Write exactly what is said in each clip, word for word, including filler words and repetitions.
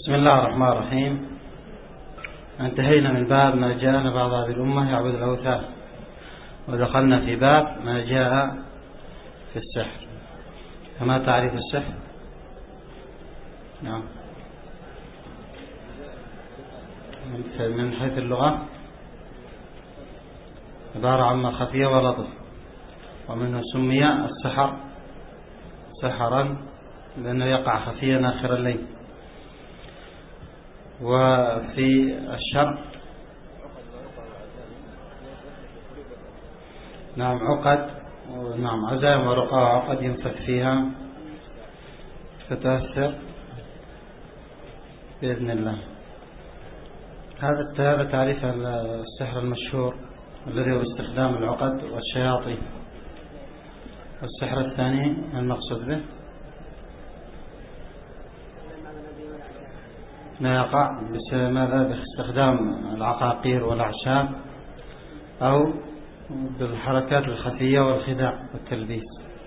بسم الله الرحمن الرحيم. انتهينا من باب ما جاء بعض هذه الأمة يعبد الأوثان، ودخلنا في باب ما جاء في السحر. فما تعريف السحر؟ نعم، من حيث اللغة عبارة عن خفية ولطف، ومنه سمي السحر سحرا لأنه يقع خفيا آخر الليل. وفي الشرع نعم عقد، نعم عزائم ورقى وعقد ينفث فيها فتؤثر بإذن الله. هذا تعريف السحر المشهور الذي هو باستخدام العقد والشياطين. والسحر الثاني المقصود به ما يقع ماذا باستخدام العقاقير والأعشاب أو بالحركات الخفية والخداع والتلبيس.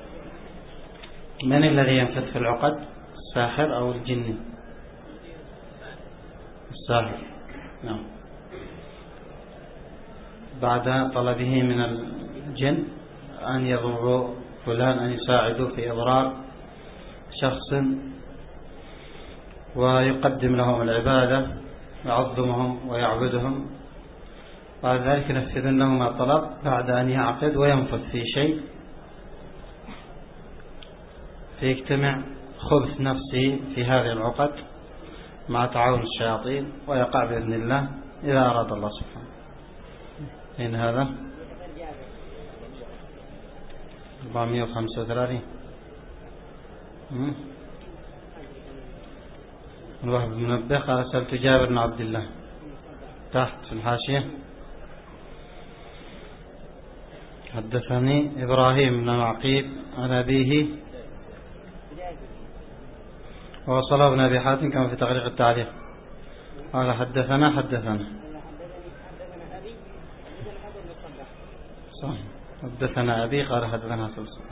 من الذي ينفث في العقد؟ الساحر أو الجني؟ الساحر، نعم. بعد طلبه من الجن أن يضروا فلان، أن يساعدوا في إضرار شخص، ويقدم لهم العبادة ويعظمهم ويعبدهم، بعد ذلك ينفذون لهم ما طلب بعد أن يعقد وينفث في شيء فيجتمع خبث نفسه في هذه العقد مع تعاون الشياطين ويقع بإذن الله إذا أراد الله سبحانه. إن هذا أربعمائة وخمسة وثلاثين. الوهب بن منبه قال سألت جابر بن عبد الله تحت في الحاشية: حدثني إبراهيم بن معقيب عن أبيه، ووصله ابن أبي حاتم كما في تغريق التعليق. قال حدثنا حدثنا صح حدثنا أبي قال حدثنا سلسل.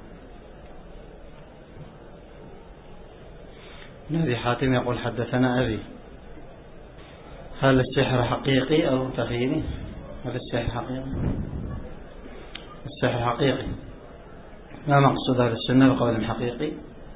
ابن أبي حاتم يقول حدثنا أبي. هل السحر حقيقي أو تخيلي؟ هل السحر حقيقي؟ السحر حقيقي. ما مقصود أهل السنة بقول حقيقي؟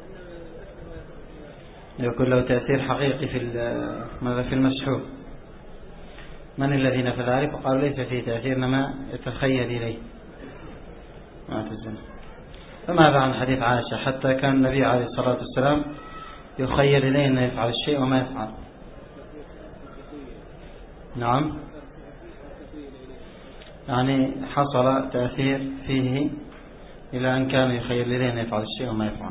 يكون له تأثير حقيقي في ماذا في المسحور. من الذين في ذلك؟ وقالوا ليس فيه تأثير إنما يتخيل إليه ما تزن. فماذا عن حديث عائشة حتى كان النبي عليه الصلاة والسلام يخيل إليه أنه يفعل الشيء وما يفعل؟ نعم، يعني حصل تأثير فيه إلى أن كان يخيل إليه أنه يفعل الشيء وما يفعل.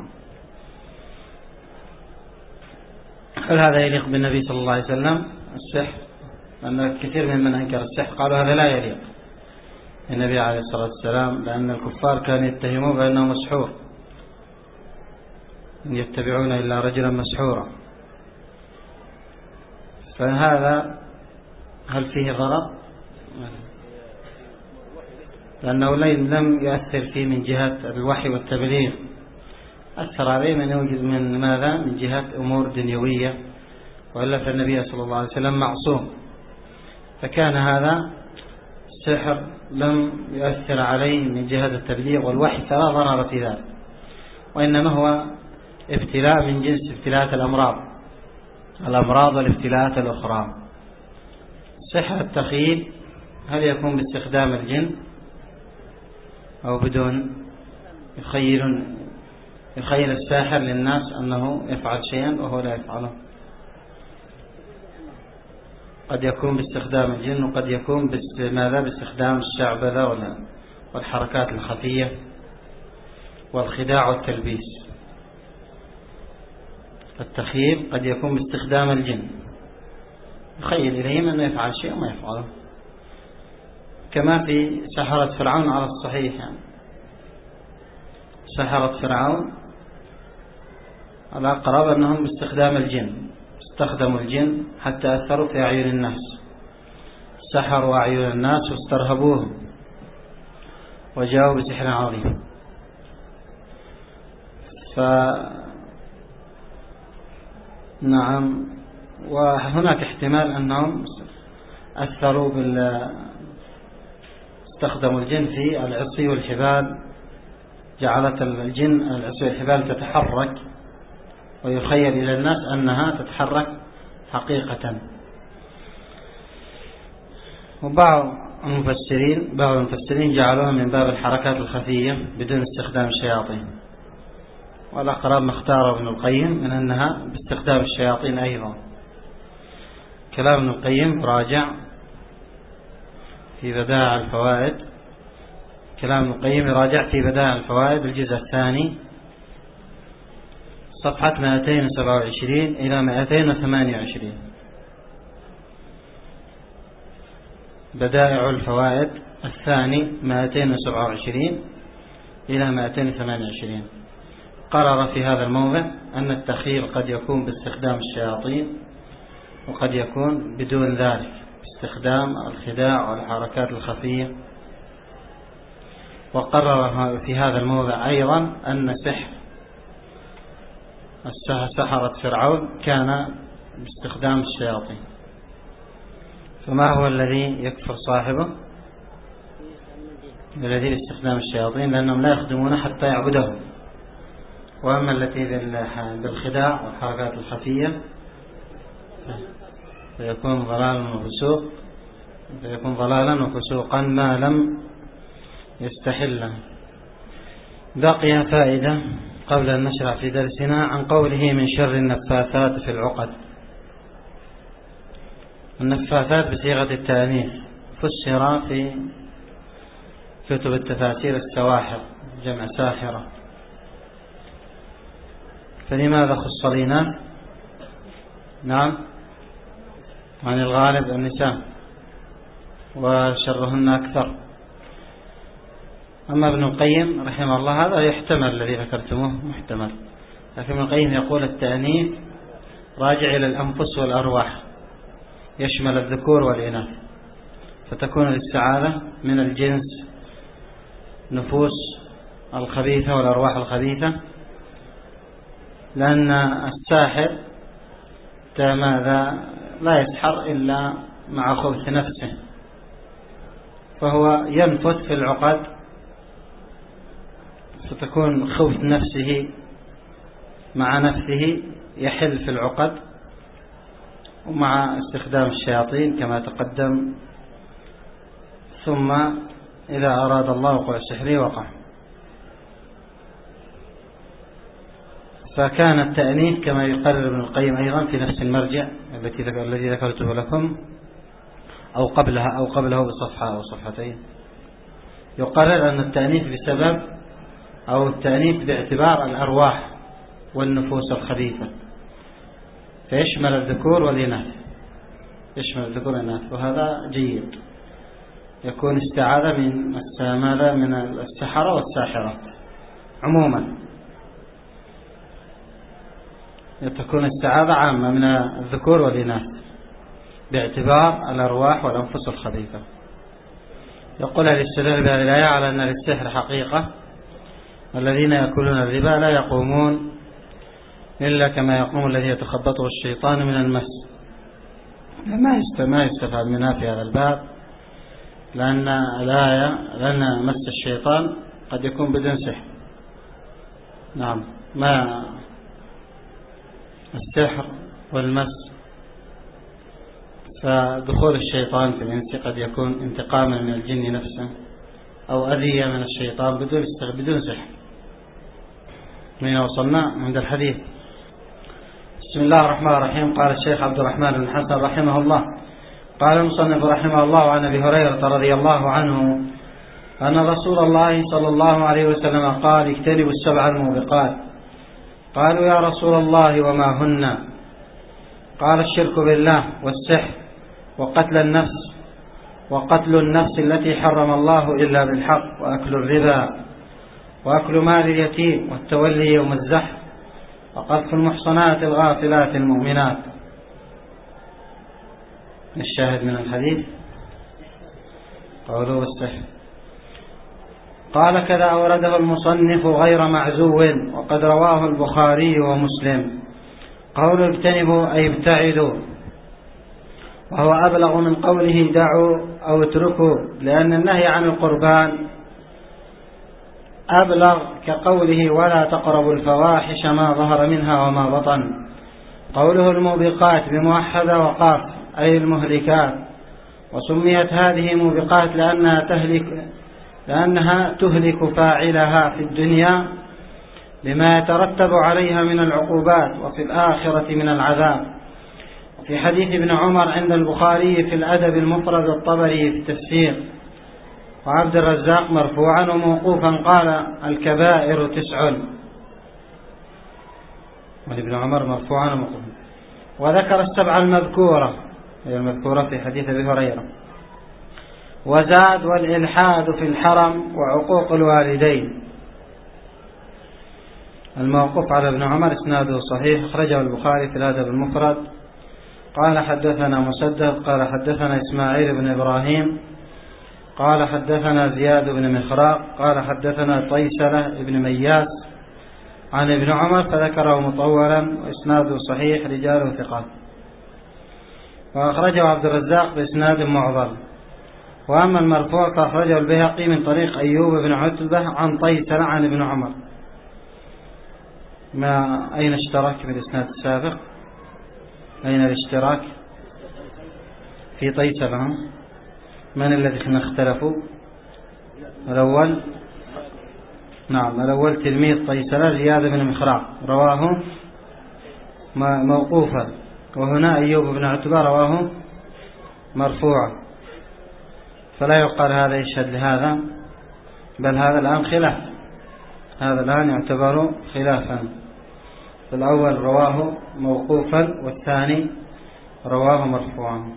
هل هذا يليق بالنبي صلى الله عليه وسلم السحر؟ لأن كثير ممن أنكر السحر قالوا هذا لا يليق النبي عليه الصلاة والسلام، لأن الكفار كانوا يتهموا بأنه مسحور، إن يتبعون إلا رجلا مسحورا. فهذا هل فيه ضرر؟ لأنه لم يؤثر فيه من جهة الوحي والتبليغ، أثر عليه من يوجد من ماذا؟ من جهة أمور دنيوية، وإلا فالنبي صلى الله عليه وسلم معصوم. فكان هذا السحر لم يؤثر عليه من جهة التبليغ والوحي، فلا ضرر في ذلك، وإنما هو ابتلاء من جنس ابتلاءات الأمراض الأمراض والابتلاءات الأخرى. سحر التخيل هل يكون باستخدام الجن أو بدون؟ يخيل يخيل الساحر للناس أنه يفعل شيئا وهو لا يفعله. قد يكون باستخدام الجن، وقد يكون ماذا باستخدام الشعبذة والحركات الخفية والخداع والتلبيس. التخيل قد يكون باستخدام الجن، يخيل إليهم أنه يفعل شيء وما يفعله، كما في سحرة فرعون على الصحيح. يعني سحرة فرعون على أقرب أنهم باستخدام الجن، استخدموا الجن حتى أثروا في أعين الناس، سحروا أعين الناس واسترهبوهم وجاءوا بسحر عظيم. ف نعم وهناك احتمال أنهم أثروا بال استخدموا الجن في العصي والحبال، جعلت الجن العصي والحبال تتحرك ويخيل إلى الناس أنها تتحرك حقيقة. وبعض المفسرين بعض المفسرين جعلوها من باب الحركات الخفية بدون استخدام الشياطين، والأقرب ما اختاره ابن القيم من أنها باستخدام الشياطين أيضا. كلام ابن القيم راجع في بدائع الفوائد، كلام ابن القيم راجع في بدائع الفوائد الجزء الثاني صفحة مئتين وسبعة وعشرين إلى مئتين وثمانية وعشرين. بدائع الفوائد الثاني مئتين وسبعة وعشرين إلى مئتين وثمانية وعشرين. قرر في هذا الموضع أن التخيل قد يكون باستخدام الشياطين وقد يكون بدون ذلك باستخدام الخداع والحركات الخفية. وقرر في هذا الموضع أيضا أن سحر سحرة فرعون كان باستخدام الشياطين. فما هو الذي يكفر صاحبه؟ الذي باستخدام الشياطين، لأنهم لا يخدمون حتى يعبدهم. وأما التي بالخداع والحركات الخفية فيكون ضلالا وفسوق فيكون ضلالا وفسوقا ما لم يستحله. بقي فائدة قبل أن نشرع في درسنا عن قوله من شر النفاثات في العقد. النفاثات بصيغة التأنيث فسر في كتب التفاسير السواحر، جمع ساحرة، فلماذا خص الإناث؟ نعم، عن الغالب النساء وشرهن أكثر. أما ابن القيم رحمه الله هذا يحتمل الذي ذكرتموه محتمل، لكن ابن القيم يقول التأنيث راجع إلى الأنفس والأرواح، يشمل الذكور والإناث، فتكون الاستعاذة من الجنس نفوس الخبيثة والأرواح الخبيثة، لأن الساحر ماذا لا يسحر إلا مع خبث نفسه، فهو ينفث في العقد، فتكون خبث نفسه مع نفسه يحل في العقد، ومع استخدام الشياطين كما تقدم، ثم إذا أراد الله وقوع السحر وقع. فكان التأنيث كما يقرر ابن القيم أيضا في نفس المرجع الذي ذكرته لكم أو قبلها أو قبله بصفحة أو صفحتين، يقرر أن التأنيث بسبب أو التأنيث باعتبار الأرواح والنفوس الخبيثة، فيشمل الذكور والإناث، يشمل الذكور والإناث، وهذا جيد. يكون استعاذة من ماذا من السحرة والساحرات عموما، تكون استعاذة عامة من الذكور والإناث باعتبار الأرواح والأنفس الخبيثة. يقول الاستدلال بهذه الآية على أن للسحر حقيقة، والذين يأكلون الربا لا يقومون إلا كما يقوم الذي يتخبطه الشيطان من المس. ما يستفاد منها في هذا الباب، لأن الآية لأن مس الشيطان قد يكون بدون سحر. نعم، ما السحر والمس، فدخول الشيطان في الإنس قد يكون انتقاما من الجن نفسه أو أذية من الشيطان بدون بدون سحر. من وصلنا عند الحديث. بسم الله الرحمن الرحيم. قال الشيخ عبد الرحمن بن حسن رحمه الله قال المصنف رحمه الله عن أبي هريرة رضي الله عنه أن رسول الله صلى الله عليه وسلم قال اجتنبوا السبع الموبقات. قالوا يا رسول الله وما هن؟ قال الشرك بالله والسحر وقتل النفس وقتل النفس التي حرم الله إلا بالحق وأكل الربا وأكل مال اليتيم والتولي يوم الزحف وقذف المحصنات الغافلات المؤمنات. الشاهد من الحديث قوله السحر. قال كذا أورده المصنف غير معزو، وقد رواه البخاري ومسلم. قول اجتنبوا أي ابتعدوا، وهو أبلغ من قوله دعوا أو اتركوا، لأن النهي عن القربان أبلغ، كقوله ولا تقربوا الفواحش ما ظهر منها وما بطن. قوله الموبقات بموحدة وقاف أي المهلكات، وسميت هذه موبقات لأنها تهلك لأنها تهلك فاعلها في الدنيا لما يترتب عليها من العقوبات، وفي الآخرة من العذاب. في حديث ابن عمر عند البخاري في الأدب المفرد والطبري في التفسير، وعبد الرزاق مرفوعا وموقوفا قال الكبائر تسع، وابن عمر مرفوعا وموقوفا. وذكر السبع المذكورة هي المذكورة في حديث ابي هريرة. وزاد والإلحاد في الحرم وعقوق الوالدين. الموقوف على ابن عمر اسناده صحيح، أخرجه البخاري في الأدب المفرد. قال حدثنا مسدد قال حدثنا إسماعيل بن إبراهيم قال حدثنا زياد بن مخراق قال حدثنا طيسلة بن مياس عن ابن عمر فذكره مطولا وإسناده صحيح رجاله ثقات. وأخرجه عبد الرزاق بإسناد معضل. وأما المرفوع فأخرجه البيهقي من طريق أيوب بن عتبة عن طيسلة عن ابن عمر. ما أين اشترك بالإسناد السابق؟ أين الاشتراك في طيسلة؟ من الذي اختلفوا؟ الأول نعم الأول تلميذ طيسلة زياد بن مخراق رواه موقوفا، وهنا أيوب بن عتبة رواه مرفوعا، فلا يقال هذا يشهد لهذا، بل هذا الآن خلاف، هذا الآن يعتبر خلافا. الأول رواه موقوفا والثاني رواه مرفوعا.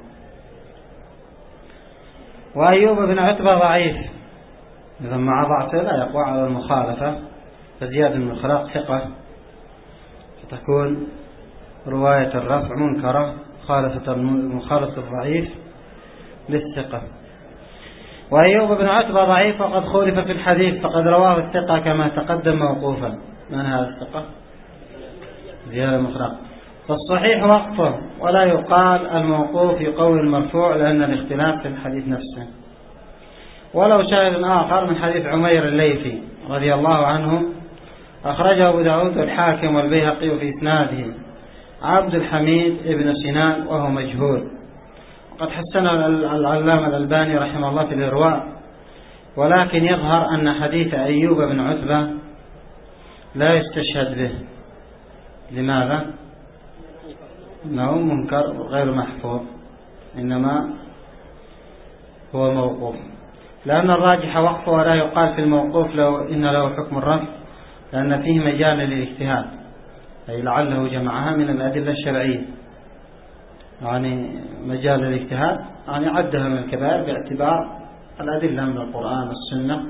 وأيوب بن عتبة ضعيف، إذا مع ضعفه لا يقوى على المخالفة، فزياد بن مخراق ثقة، فتكون رواية الرفع منكرة مخالفة مخالفة الضعيف للثقة. وأيوب بن عتبة ضعيف وقد خولف في الحديث، فقد رواه الثقة كما تقدم موقوفا. من هذا الثقة؟ زياد بن مخراق. فالصحيح وقفه، ولا يقال الموقوف يقوي المرفوع لأن الاختلاف في الحديث نفسه. ولو شاهد آخر من حديث عمير الليثي رضي الله عنه أخرجه أبو داود والحاكم والبيهقي في إسناده عبد الحميد ابن سنان وهو مجهول، وقد حسنه العلامة الألباني رحمه الله في الإرواء. ولكن يظهر أن حديث أيوب بن عتبة لا يستشهد به. لماذا؟ إنه منكر غير محفوظ، إنما هو موقوف، لأن الراجح وقفه، ولا يقال في الموقوف لو إن له حكم الرفع، لأن فيه مجال للاجتهاد، أي لعله جمعها من الأدلة الشرعية، يعني مجال الاجتهاد يعني عدها من الكبائر باعتبار الأدلة من القرآن والسنة.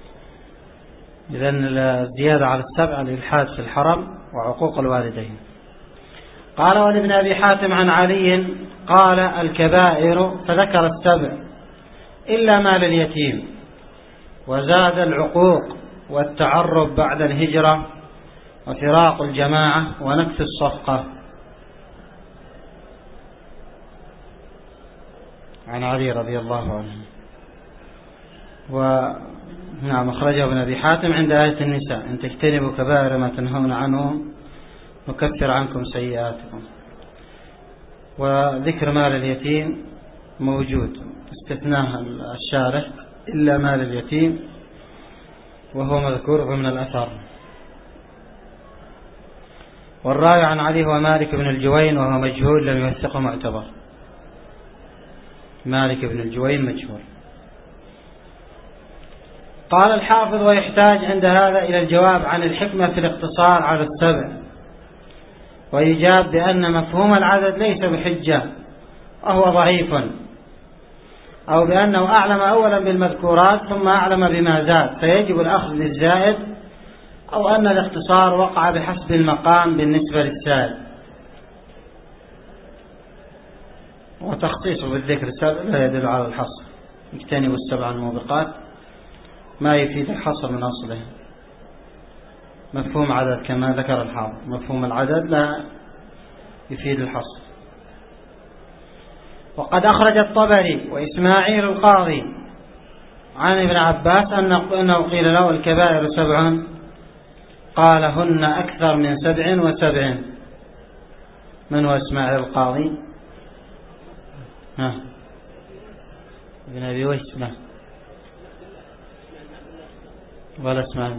إذن الزيادة على السبع الإلحاد في الحرم وعقوق الوالدين. قال ولابن أبي حاتم عن علي قال الكبائر، فذكر السبع إلا مال اليتيم، وزاد العقوق والتعرب بعد الهجرة وفراق الجماعة ونكث الصفقة. عن علي رضي الله عنه. ونعم أخرجه ابن أبي حاتم عند آية النساء إن تجتنبوا كبائر ما تنهون عنه نكفر عنكم سيئاتكم. وذكر مال اليتيم موجود، استثناء الشارح إلا مال اليتيم، وهو مذكور ضمن الأثر. والراوي عن علي هو مالك بن الجوين وهو مجهول لم يوثقه معتبر. مالك بن الجوين مجهول. قال الحافظ ويحتاج عند هذا إلى الجواب عن الحكمة في الاقتصار على السبع، ويجاب بأن مفهوم العدد ليس بحجة وهو ضعيف، أو بأنه أعلم أولا بالمذكورات ثم أعلم بما زاد فيجب الأخذ بالزائد، أو أن الاختصار وقع بحسب المقام بالنسبة للسائل. وتخصيصه بالذكر السابق لا يدل على الحصر. اجتنبوا السبع الموبقات ما يفيد الحصر من أصله. مفهوم عدد كما ذكر الحافظ، مفهوم العدد لا يفيد الحصر. وقد أخرج الطبري وإسماعيل القاضي عن ابن عباس أنه قيل له الكبائر سبع، قال هن أكثر من سبع وسبع. من هو إسماعيل القاضي؟ ها ابن أبي ويس؟ لا، ولا إسماعيل.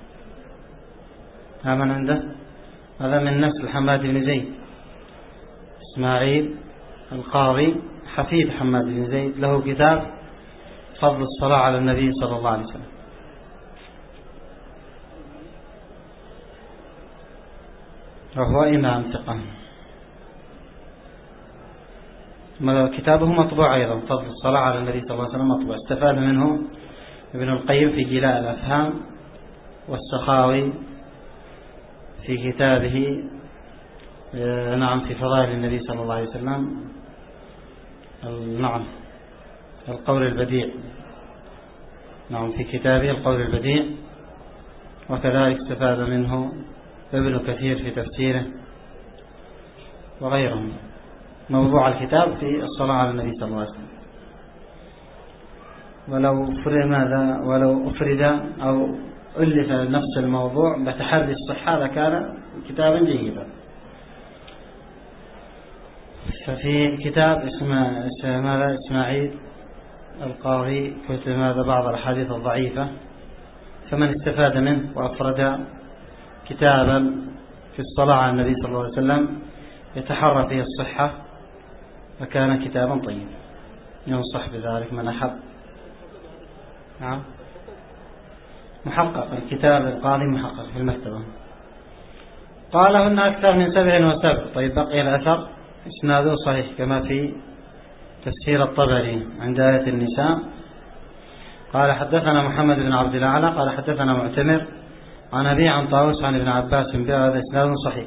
ها من عنده؟ هذا من نسل حماد بن زيد. إسماعيل القاضي حفيد حماد بن زيد، له كتاب فضل الصلاة على النبي صلى الله عليه وسلم، وهو إمام ثقة. كتابه مطبوع أيضا، فضل الصلاة على النبي صلى الله عليه وسلم، مطبوع. استفاد منه ابن القيم في جلاء الأفهام، والسخاوي في كتابه نعم في فضائل النبي صلى الله عليه وسلم، نعم القول البديع، نعم في كتابه القول البديع. وكذلك استفاد منه ابن كثير في تفسيره وغيرهم. موضوع الكتاب في الصلاة على النبي صلى الله عليه وسلم. ولو فرد ماذا ولو أفرد أو ألف نفس الموضوع بتحري الصحة لكان كتابا جيدا. ففي كتاب اسمه ماذا إسماعيل القاضي كتب ماذا بعض الأحاديث الضعيفة، فمن استفاد منه وأفرد كتابا في الصلاة على النبي صلى الله عليه وسلم يتحرى فيه الصحة فكان كتابا طيبا، ينصح بذلك من أحب. نعم محقق، الكتاب القاضي محقق في المكتبة. قال هن أكثر من سبع وسبع. طيب بقي الأثر إسناده صحيح كما في تفسير الطبري عند آية النساء. قال حدثنا محمد بن عبد الأعلى قال حدثنا معتمر عن أبي عن طاووس عن ابن عباس بهذا إسناد صحيح.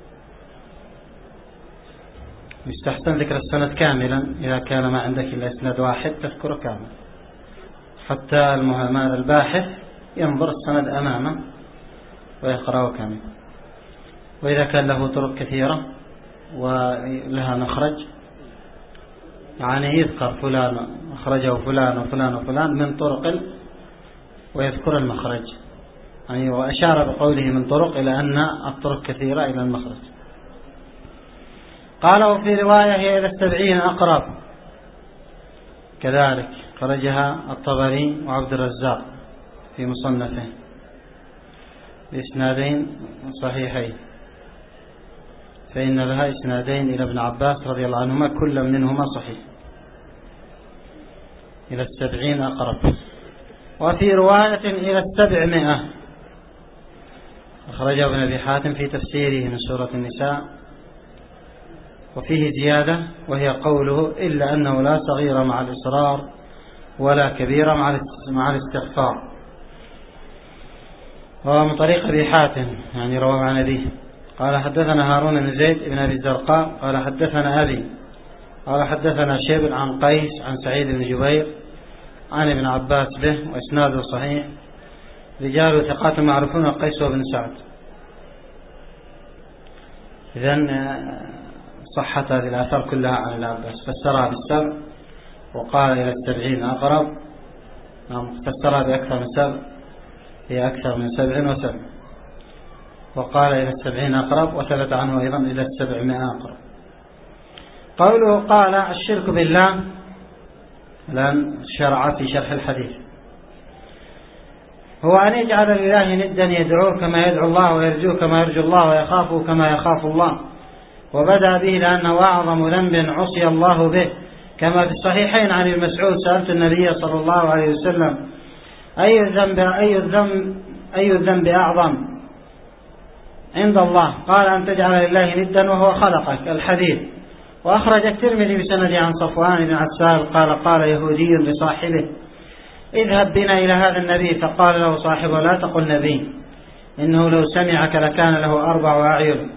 يستحسن ذكر السند كاملا، إذا كان ما عندك إلا إسناد واحد تذكره كامل، حتى المهم الباحث ينظر السند أمامه ويقرأه كامل. وإذا كان له طرق كثيرة ولها مخرج، يعني يذكر فلان أخرجه فلان وفلان وفلان من طرق ويذكر المخرج، يعني وأشار بقوله من طرق إلى أن الطرق كثيرة إلى المخرج. قال وفي رواية هي إلى السبعين أقرب، كذلك خرجها الطبري وعبد الرزاق في مصنفه بإسنادين صحيحين، فإن لها إسنادين إلى ابن عباس رضي الله عنهما كل منهما صحيح. إلى السبعين أقرب. وفي رواية إلى السبعمائة أخرجه ابن أبي حاتم في تفسيره من سورة النساء، وفيه زيادة وهي قوله إلا أنه لا صغير مع الإصرار ولا كبير مع الاستغفار. وهو من طريق أبي حاتم يعني رواه عن أبيه. قال حدثنا هارون بن زيد بن أبي الزرقاء قال حدثنا أبي قال حدثنا شيب عن قيس عن سعيد بن جبير عن ابن عباس به، وإسناده صحيح، رجال ثقات معروفون قيس وابن سعد. إذن صحت هذه الآثار كلها عن ابن عباس، فسرها بالسبع وقال إلى السبعين أقرب، فسرها بأكثر من سبع هي أكثر من سبع وسبع، وقال إلى السبعين أقرب، وثبت عنه أيضا إلى السبعمائة أقرب. قوله قال الشرك بالله، الآن شرع في شرح الحديث، هو أن يجعل لله ندا يدعوه كما يدعو الله ويرجوه كما يرجو الله ويخافه كما يخاف الله، وبدأ به لأنه أعظم ذنب عصي الله به، كما في الصحيحين عن المسعود سألت النبي صلى الله عليه وسلم أي الذنب أي الذنب أي الذنب أعظم عند الله؟ قال أن تجعل لله ندا وهو خلقك. الحديث. وأخرج الترمذي بسنده عن صفوان بن عسال قال قال يهودي لصاحبه اذهب بنا إلى هذا النبي، فقال له صاحبه لا تقل نبي، إنه لو سمعك لكان له أربع أعين.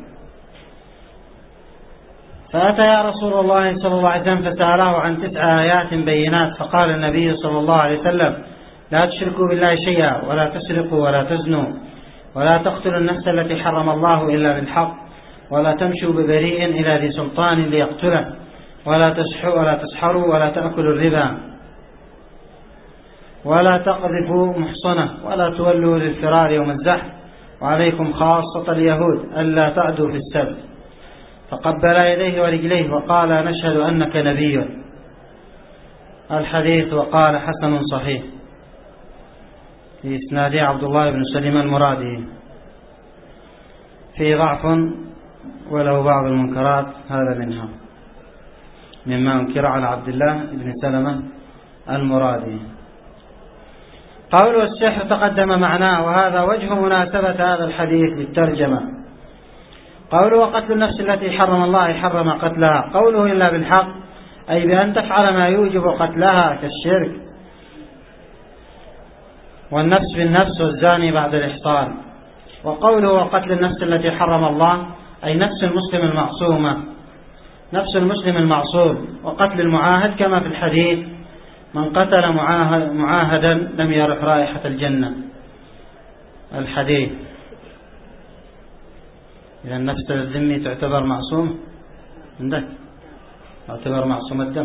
فأتى يا رسول الله صلى الله عليه وسلم فسأله عن تسع آيات بينات، فقال النبي صلى الله عليه وسلم لا تشركوا بالله شيئا ولا تسرقوا ولا تزنوا ولا تقتلوا النفس التي حرم الله إلا بالحق ولا تمشوا ببريء إلى ذي سلطان ليقتله، ولا تسحروا ولا تسحروا ولا تأكلوا الربا، ولا تقذفوا محصنة، ولا تولوا للفرار يوم الزحف، وعليكم خاصة اليهود ألا تعدوا في السبت. فقبل يديه ورجليه وقال نشهد أنك نبي. الحديث وقال حسن صحيح، في إسناده عبد الله بن سليم المرادي، فيه ضعف وله بعض المنكرات، هذا منها مما انكر على عبد الله بن سلمة المرادي. قول السحر تقدم معناه، وهذا وجه مناسبة هذا الحديث بالترجمة. قوله وقتل النفس التي حرم الله حرم قتلها، قوله إلا بالحق أي بأن تفعل ما يوجب قتلها كالشرك، والنفس بالنفس والزاني بعد الإحصان. وقوله وقتل النفس التي حرم الله أي نفس المسلم المعصومة، نفس المسلم المعصوم. وقتل المعاهد كما في الحديث من قتل معاهد معاهدا لم يرح رائحة الجنة، الحديث. إذا النفس الذمي تعتبر معصوم عندك، تعتبر معصوم الدم.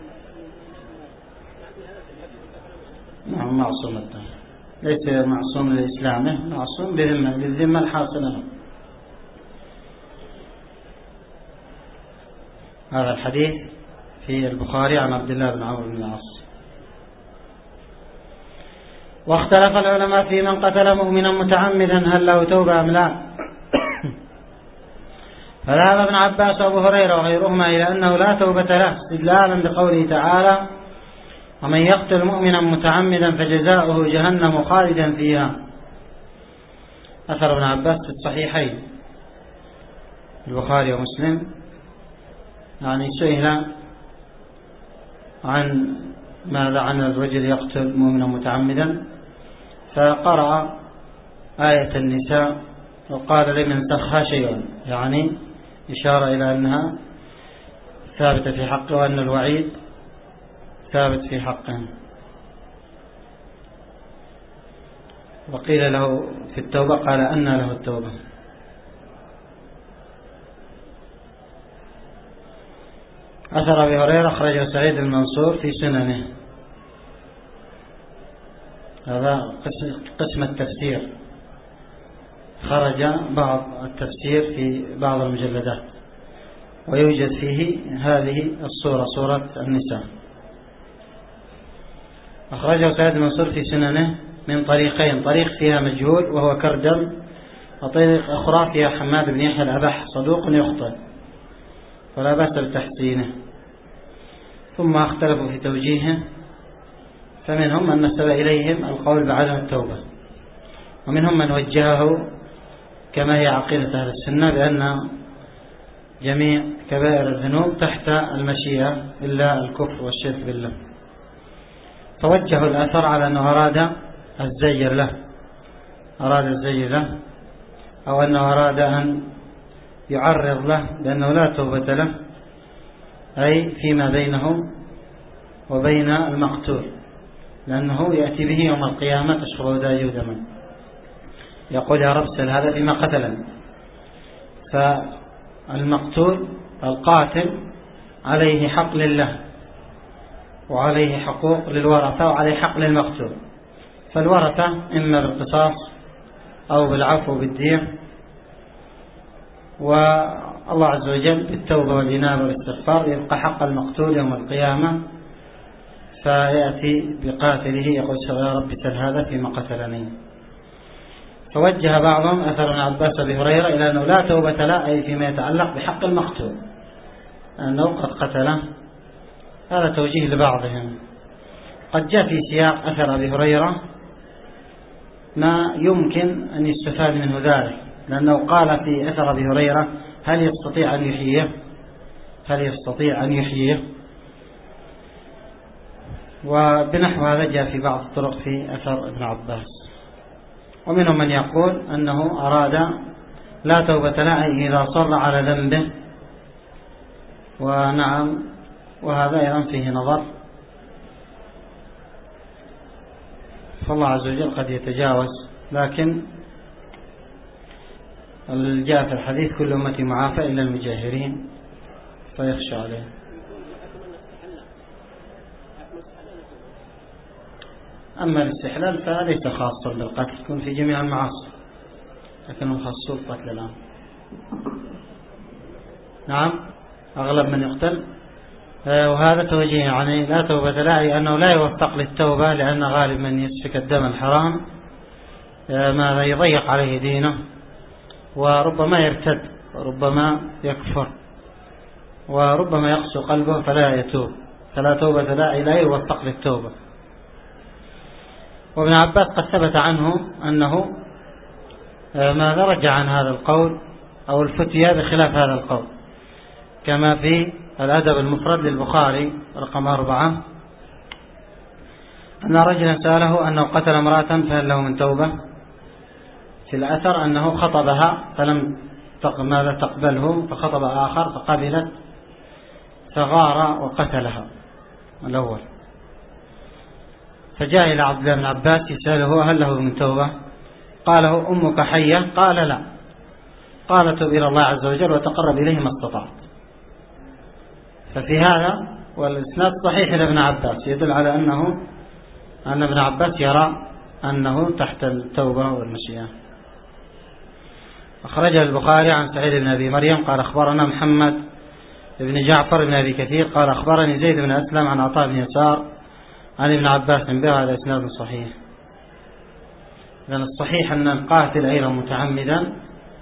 نعم معصوم الدم، ليس معصوم لإسلامه، معصوم بذمة بالذمة الحاصلة. هذا الحديث في البخاري عن عبد الله بن عمرو بن العاص. واختلف العلماء في من قتل مؤمنا متعمدا هل له توبة أم لا. فذهب ابن عباس وابو هريرة وغيرهما إلى أنه لا توبة له، استدلالا بقوله تعالى ومن يقتل مؤمنا متعمدا فجزاؤه جهنم خالدا فيها. أثر ابن عباس في الصحيحين البخاري ومسلم، يعني سئل عن ماذا عن الرجل يقتل مؤمنا متعمدا، فقرأ آية النساء وقال لم ينسخها شيء، يعني إشارة إلى أنها ثابتة في حقه وأن الوعيد ثابت في حقه. وقيل له في التوبة قال أن له التوبة. أثر أبي هريرة أخرجه سعيد المنصور في سننه. هذا قسم التفسير، خرج بعض التفسير في بعض المجلدات، ويوجد فيه هذه الصورة، صورة النساء. أخرجه سعيد المنصور في سننه من طريقين، طريق فيها مجهول وهو كردم، وطريق أخرى فيها حماد بن يحيى الأبح صدوق يخطئ فلا بأس بتحسينه. ثم اختلفوا في توجيهه، فمنهم من نسب إليهم القول بعدم التوبة، ومنهم من وجهه كما هي عقيدة أهل السنة بأن جميع كبائر الذنوب تحت المشيئة إلا الكفر والشرك بالله. توجهوا الأثر على أنه أراد الزجر له، أراد الزجر له، أو أنه أراد أن يعرض له بأنه لا توبة له، أي فيما بينه وبين المقتول، لأنه يأتي به يوم القيامة تشفر داجه دما، يقول يا رب سل هذا فيما قتلني. فالمقتول القاتل عليه حق لله، وعليه حقوق للورثة، وعليه حق للمقتول. فالورثة إما بالقصاص أو بالعفو بالدية، والله عز وجل بالتوبة والإنابة والاستغفار يبقى حق المقتول يوم القيامة، فيأتي بقاتله يقول يا رب سل هذا فيما قتلني. فوجه بعضهم أثر ابن عباس أبي هريرة إلى أنه لا توبة له، أي فيما يتعلق بحق المقتول أنه قد قتله. هذا توجيه لبعضهم. قد جاء في سياق أثر أبي هريرة ما يمكن أن يستفاد منه ذلك، لأنه قال في أثر أبي هريرة هل يستطيع أن يحييه، هل يستطيع أن يحييه وبنحو هذا جاء في بعض الطرق في أثر ابن عباس. ومنهم من يقول أنه أراد لا توبة له إذا صر على ذنبه، ونعم وهذا أيضا فيه نظر، فالله عز وجل قد يتجاوز. لكن جاء في الحديث كل أمتي معافى إلا المجاهرين فيخشى عليه. أما الاستحلال فليس خاصا بالقتل، يكون في جميع المعاصي، لكنه خاص القتل الآن. نعم أغلب من يقتل، وهذا توجيه يعني لا توبة له، لأنه لا يوفق للتوبة، لأن غالب من يسفك الدم الحرام ما يضيق عليه دينه، وربما يرتد، وربما يكفر، وربما يقسو قلبه فلا يتوب، فلا توبة له، لا يوفق للتوبة. وابن عباس قد ثبت عنه أنه ما رجع عن هذا القول أو الفتية بخلاف هذا القول، كما في الأدب المفرد للبخاري رقم أربعة أن رجلا سأله أنه قتل امرأة فهل له من توبة. في الأثر أنه خطبها فلم ماذا تقبله، فخطب آخر فقبلت، فغار وقتلها الأول. فجاء إلى عبد الله بن عباس يسأله هل له من توبة، قاله أمك حية؟ قال لا. قال توب إلى الله عز وجل وتقرب إليه ما استطعت. ففي هذا والإسناد صحيح لابن عباس يدل على أنه أن ابن عباس يرى أنه تحت التوبة والمشيئة. أخرجه البخاري عن سعيد بن أبي مريم قال أخبرنا محمد بن جعفر بن أبي كثير قال أخبرني زيد بن أسلم عن عطاء بن يسار عن ابن عباس به، هذا إسناد صحيح. لأن الصحيح أن القاتل أيضا متعمدا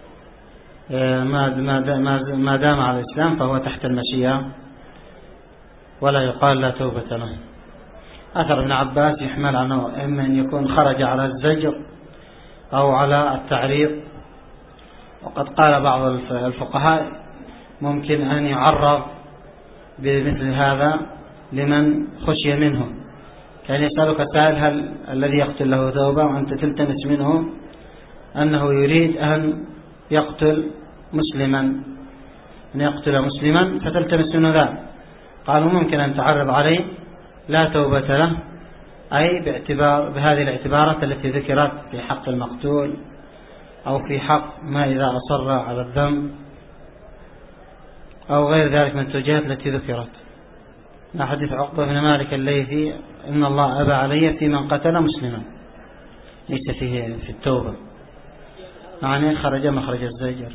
ما دام على الإسلام فهو تحت المشيئة ولا يقال لا توبة له. أثر ابن عباس يحمل عنه إما أن يكون خرج على الزجر أو على التعريض، وقد قال بعض الفقهاء ممكن أن يعرض بمثل هذا لمن خشي منه، كان يسألك سائل هل الذي يقتل له توبة، وأنت تلتمس منه أنه يريد أن يقتل مسلما، أن يقتل مسلما فتلتمس منه ذلك. قالوا ممكن أن تعرض عليه لا توبة له، أي باعتبار بهذه الاعتبارات التي ذكرت في حق المقتول أو في حق ما إذا أصر على الذنب أو غير ذلك من التوجيهات التي ذكرت. حديث عقبة بن مالك الليثي إن الله أبى علي في من قتل مسلما، ليس فيه في التوبة، يعني خرج مخرج الزجر.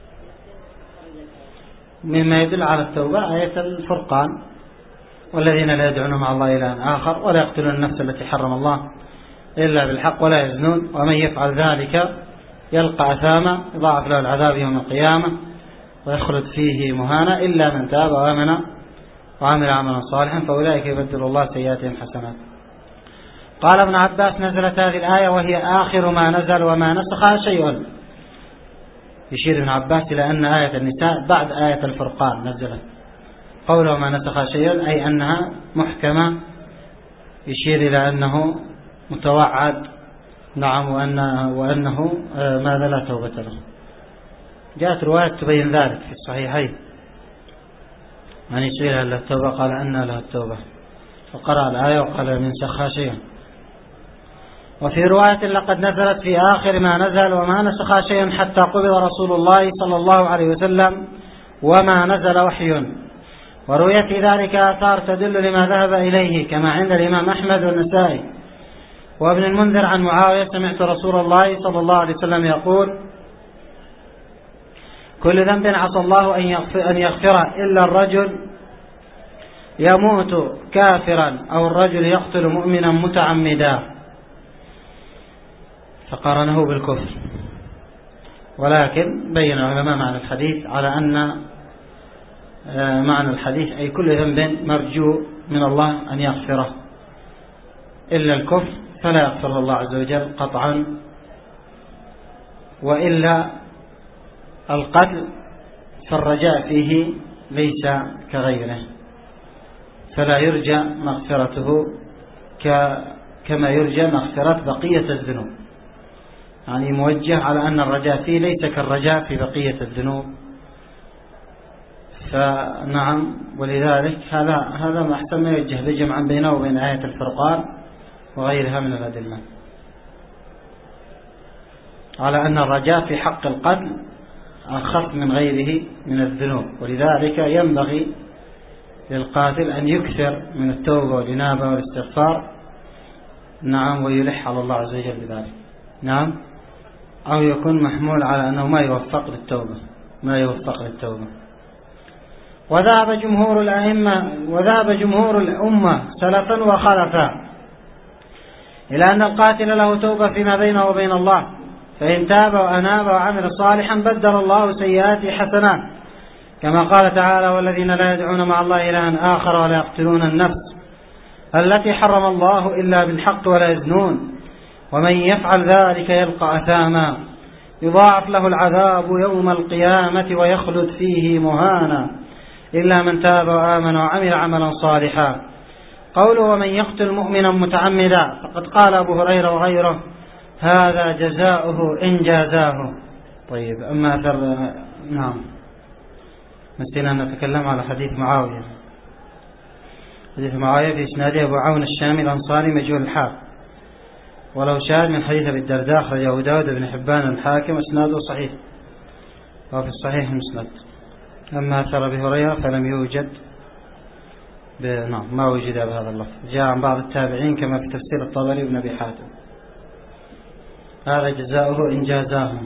مما يدل على التوبة آية الفرقان والذين لا يدعون مع الله إلها آخر ولا يقتلون النفس التي حرم الله إلا بالحق ولا يزنون ومن يفعل ذلك يلقى أثاما يضاعف له العذاب يوم القيامة ويخلد فيه مهانا إلا من تاب وآمن وعمل عملا صالحا فأولئك يبدل الله سيئاتهم حسنات. قال ابن عباس نزلت هذه الآية وهي آخر ما نزل وما نسخها شيء. يشير ابن عباس إلى أن آية النساء بعد آية الفرقان نزلت. قوله ما نسخها شيء أي أنها محكمة، يشير إلى أنه متوعد، نعم، وأنه, وأنه ماذا لا توبة له. جاءت رواية تبين ذلك في الصحيحين، يعني سئل هل التوبة قال أن لها التوبة، فقرأ الآية وقال من سخها شيئا. وفي رواية لقد نزلت في آخر ما نزل وما نسخها شيئا حتى قبض رسول الله صلى الله عليه وسلم وما نزل وحي. ورويت في ذلك آثار تدل لما ذهب إليه كما عند الإمام أحمد والنسائي وابن المنذر عن معاوية سمعت رسول الله صلى الله عليه وسلم يقول كل ذنب عسى الله أن يغفره إلا الرجل يموت كافرا أو الرجل يقتل مؤمنا متعمدا، فقارنه بالكفر. ولكن بين العلماء معنى الحديث على أن معنى الحديث أي كل ذنب مرجو من الله أن يغفره إلا الكفر فلا يغفره الله عز وجل قطعا، وإلا القتل فالرجاء فيه ليس كغيره، فلا يرجى مغفرته كما يرجى مغفرة بقية الذنوب، يعني موجه على أن الرجاء فيه ليس كالرجاء في بقية الذنوب. فنعم، ولذلك هذا هذا ما أحسن ما يوجه بجمعا بينه وبين آية الفرقان وغيرها من الأدلة على أن الرجاء في حق القتل أخف من غيره من الذنوب، ولذلك ينبغي للقاتل أن يكثر من التوبة والإنابة والاستغفار، نعم، ويلح على الله عز وجل بذلك، نعم، أو يكون محمول على أنه ما يوفق للتوبة ما يوفق للتوبة. وذهب جمهور الأئمة وذهب جمهور الأمة سلفا وخلفا إلى أن القاتل له توبة فيما بينه وبين الله، فإن تاب وأناب وعمل صالحا بدل الله سيئاته حسنات، كما قال تعالى: والذين لا يدعون مع الله إلها آخر ولا يقتلون النفس التي حرم الله إلا بالحق ولا يزنون ومن يفعل ذلك يلقى أثاما يضاعف له العذاب يوم القيامة ويخلد فيه مهانا إلا من تاب وآمن وعمل عملا صالحا. قوله: ومن يقتل مؤمنا متعمدا، فقد قال أبو هريرة وغيره: هذا جزاؤه إن جازاه. طيب، أما أثر نعم نسينا أن نتكلم على حديث معاوية. حديث معاوية في إسناده أبو عون الشامي الأنصاري مجهول الحال، ولو شاهد من حديث أبي الدرداء أخرجه أبو داود بن حبان الحاكم إسناده صحيح وفي الصحيح مسند. أما أثر أبي هريرة فلم يوجد ب... نعم ما وجد بهذا اللفظ، جاء عن بعض التابعين كما في تفسير الطبري بن أبي حاتم: هذا جزاؤه إن جازاهم،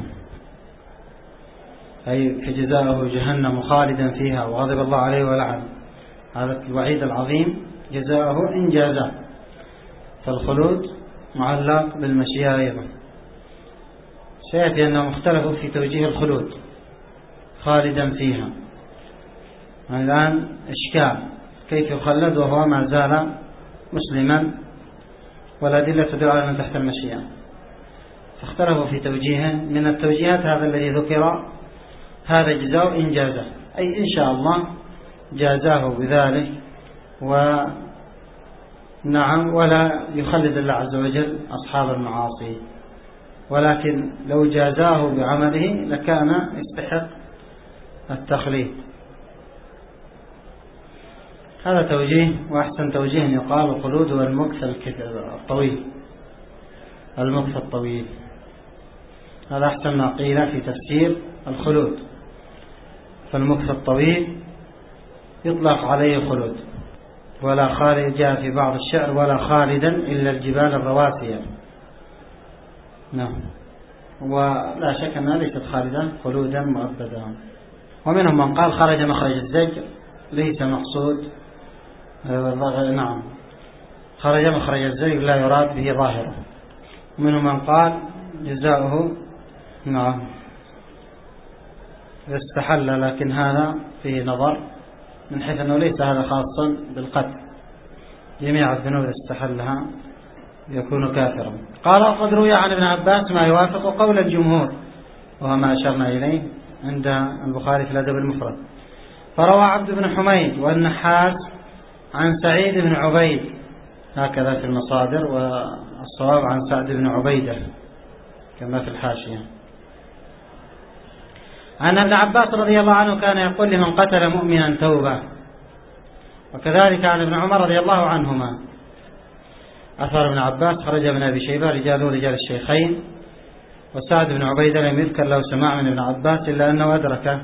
أي فجزاؤه جهنم خالدا فيها وغضب الله عليه ولعن. هذا الوعيد العظيم جزاؤه إن جازاه، فالخلود معلق بالمشيئة أيضا. سيأتي أنهم اختلفوا في توجيه الخلود خالدا فيها. الآن إشكال كيف يخلد وهو ما زال مسلما والأدلة تدل على أنه تحت المشيئة، فاختلفوا في توجيهه. من التوجيهات هذا الذي ذكر: هذا جزاء إن جازه، أي إن شاء الله جازاه بذلك، ونعم ولا يخلد الله عز وجل أصحاب المعاصي، ولكن لو جازاه بعمله لكان يستحق التخليد. هذا توجيه، وأحسن توجيه يقال: الخلود والمكث الطويل المكث الطويل هذا أحسن ما قيل في تفسير الخلود. فالمكث الطويل يطلق عليه خلود، ولا خالد، جاء في بعض الشعر: ولا خالدا إلا الجبال الرواسية. نعم، ولا شك أنها ليست خالدا، خلودا مؤبدا. ومنهم من قال: خرج مخرج الزجر، ليس مقصود. نعم، خرج مخرج الزجر لا يراد به ظاهره. ومنهم من قال: جزاؤه نعم استحل، لكن هذا فيه نظر من حيث أنه ليس هذا خاصا بالقتل، جميع الذنوب استحلها يكون كافرا. قال: وقد روي عن ابن عباس ما يوافق قول الجمهور، وهو ما أشرنا إليه عند البخاري في الأدب المفرد. فروى عبد بن حميد والنحاس عن سعيد بن عبيد، هكذا في المصادر، والصواب عن سعد بن عبيدة كما في الحاشية، أن ابن عباس رضي الله عنه كان يقول: لمن قتل مؤمنا توبة. وكذلك عن ابن عمر رضي الله عنهما. أثر ابن عباس خرج من أبي شيبة، رجاله رجال الشيخين. وسعد بن عبيدة لم يذكر له سماع من ابن عباس إلا أنه أدركه،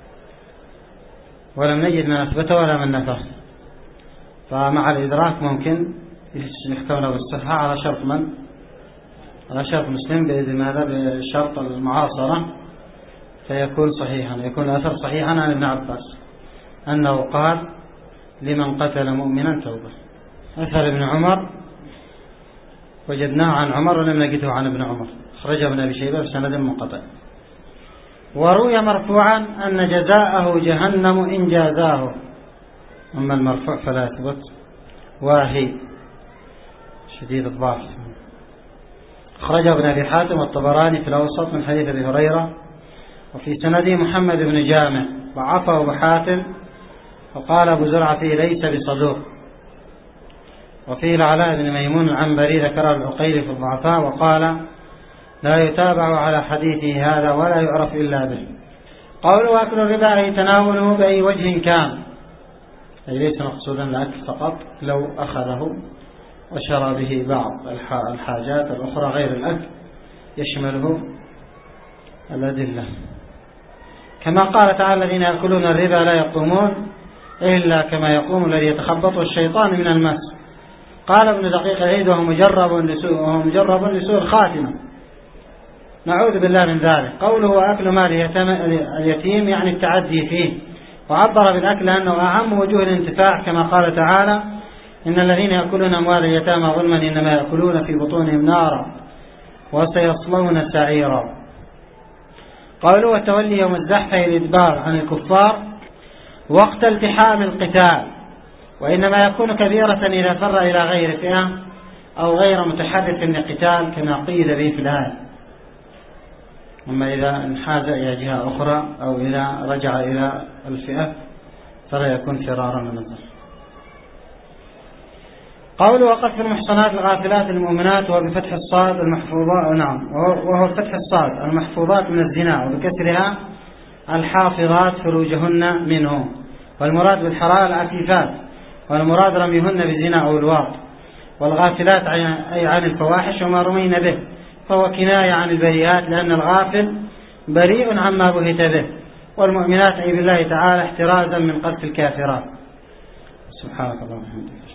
ولم نجد من أثبته ولا من نفاه، فمع الإدراك ممكن يحكمنا بالصحة على شرط من؟ على شرط مسلم، بإذن هذا بشرط المعاصرة، فيكون صحيحا، يكون الأثر صحيحا عن ابن عباس أنه قال: لمن قتل مؤمنا توبة. أثر ابن عمر وجدناه عن عمر ولم نجده عن ابن عمر، خرجه ابن أبي شيبة بسند منقطع. وروي مرفوعا أن جزاءه جهنم إن جازاه، أما المرفوع فلا يثبت، واهي شديد الضعف. خرجه ابن أبي حاتم والطبراني في الأوسط من حديث أبي هريرة، وفي سنده محمد بن جامع، ضعفه أبو حاتم، وقال أبو زرعة فيه ليس بصدوق. وفيه العلاء بن ميمون العنبري ذكره العقيلي في الضعفاء، وقال: لا يتابع على حديثه هذا ولا يعرف إلا به. قوله: أكل الربا يتناوله بأي وجه كان، أي ليس مقصودا الأكل فقط، لو أخذه وشرى به بعض الحاجات الأخرى غير الأكل يشمله الأدلة، كما قال تعالى الذين يأكلون الربا لا يقومون إلا كما يقوم الذي يتخبطه الشيطان من المس. قال ابن دقيق العيد وهو مجرب لسوء, وهو مجرب لسوء الخاتمة، نعوذ بالله من ذلك. قوله أكل مال اليتيم يعني التعدي فيه، وعبر بالأكل أنه أعم وجوه الانتفاع كما قال تعالى إن الذين يأكلون أموال اليتامى ظلما إنما يأكلون في بطونهم نارا وسيصلون سعيرا. قوله والتولي يوم الزحف الإدبار عن الكفار وقت التحام القتال، وإنما يكون كبيرة إذا فر إلى غير فئة أو غير متحرك للقتال كما قيد به في الآية، أما إذا انحاز إلى جهة أخرى أو إذا رجع إلى الفئة فلا يكون فرارا من الظلم. قوله وقذف المحصنات الغافلات المؤمنات وهو بفتح الصاد المحفوظات، نعم وهو بفتح الصاد المحفوظات من الزنا وبكسرها الحافظات فروجهن منه، والمراد بالحرار العفيفات، والمراد رميهن بالزنا أو الواط، والغافلات أي عن الفواحش وما رمين به، فهو كناية عن البريئات لأن الغافل بريء عما بهت به، والمؤمنات أي بالله تعالى احترازا من قذف الكافرات. سبحانك اللهم وبحمدك.